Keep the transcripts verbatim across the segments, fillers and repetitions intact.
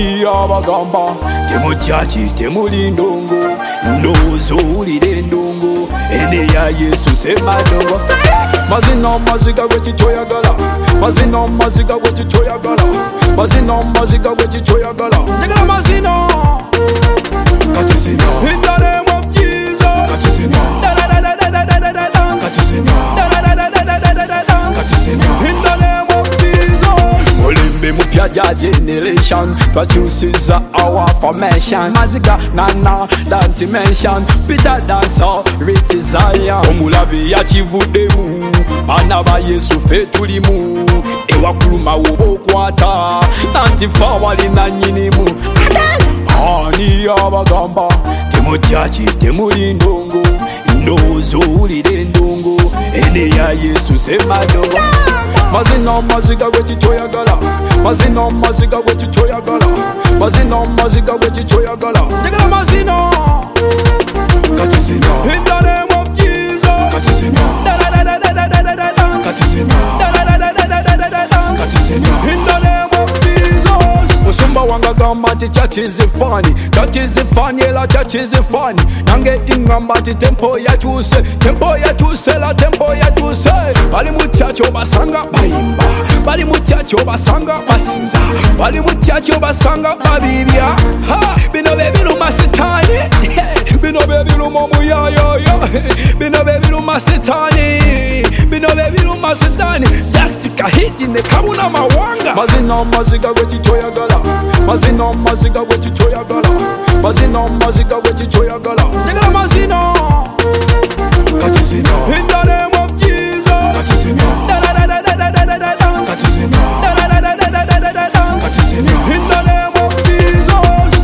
Ani abagamba temuchachi temulindongo ndozulire ndongo ene ya Yesu sema ndongo mazina maziga gwekitoyagala mazina maziga gwekitoyagala mazina maziga gwekitoyagala njagala mazina kati zina in the name of Jesus kati zina da da da da da da da da kati zina da da da da da da da da kati zina in the name of Jesus mulimbe mupya ja generation twakyusiza our formation maziga nana that dimension Peter dancer rich Zion omulabi yakivuddemu bana ba Yesu fe tulimu ewakuluma wobokwata nanti fa walina nyinimu ani abagamba temuchachi temulindongo ndozulire ndongo ene ya Yesu sema ndongo mazina maziga gwekitoyagala mazina maziga gwekitoyagala mazina maziga gwekitoyagala njagala mazina kati zina in the name of Jesus kati zina da da da da da da da da kati zina da da da da da da da da kati zina in the name of Jesus musumba wanga gamba ti church is funny church is funny la church is funny nange ingamba ti tempo ya tuse tempo ya tuse la tempo ya tuse bali mu church obasanga bayimba bali mu church obasanga basinza bali mu church obasanga babibya ha bino bebiru masitani bino bebiru momuyayoyo bino bebiru masitani bino bebiru masitani just kahiti ne kabuna mawanga mazina maziga gwekitoyagala mazina maziga gwekitoyagala mazina maziga gwekitoyagala njagala mazina kati zina in the name of Jesus kati zina da da da da da da da da kati zina da da da da da da da da kati zina in the name of Jesus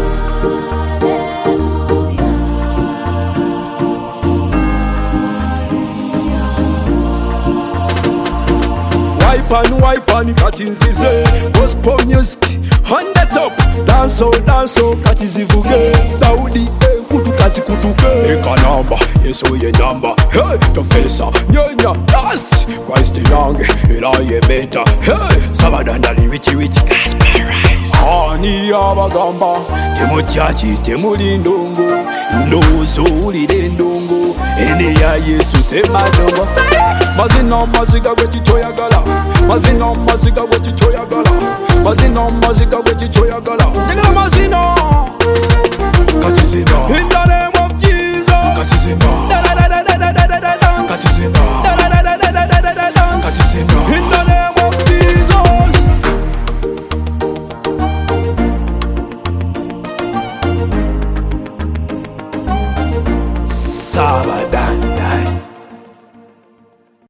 wipe and wipe and kati nzize gospel music on the top dance all dance all kati zivuge Daudi kutu kazi kutuke ekanamba Yesu ye namba hey tofesa nyonya dance Christ yange ila ye beta hey sabadandali wichi wichi Gasparise ani abagamba temuchachi temulindongo ndozulire ndongo ene ya Yesu sema ndongo mazina maziga gwekitoyagala mazina maziga gwekitoyagala mazina maziga gwekitoyagala njagala mazina kati zina in the name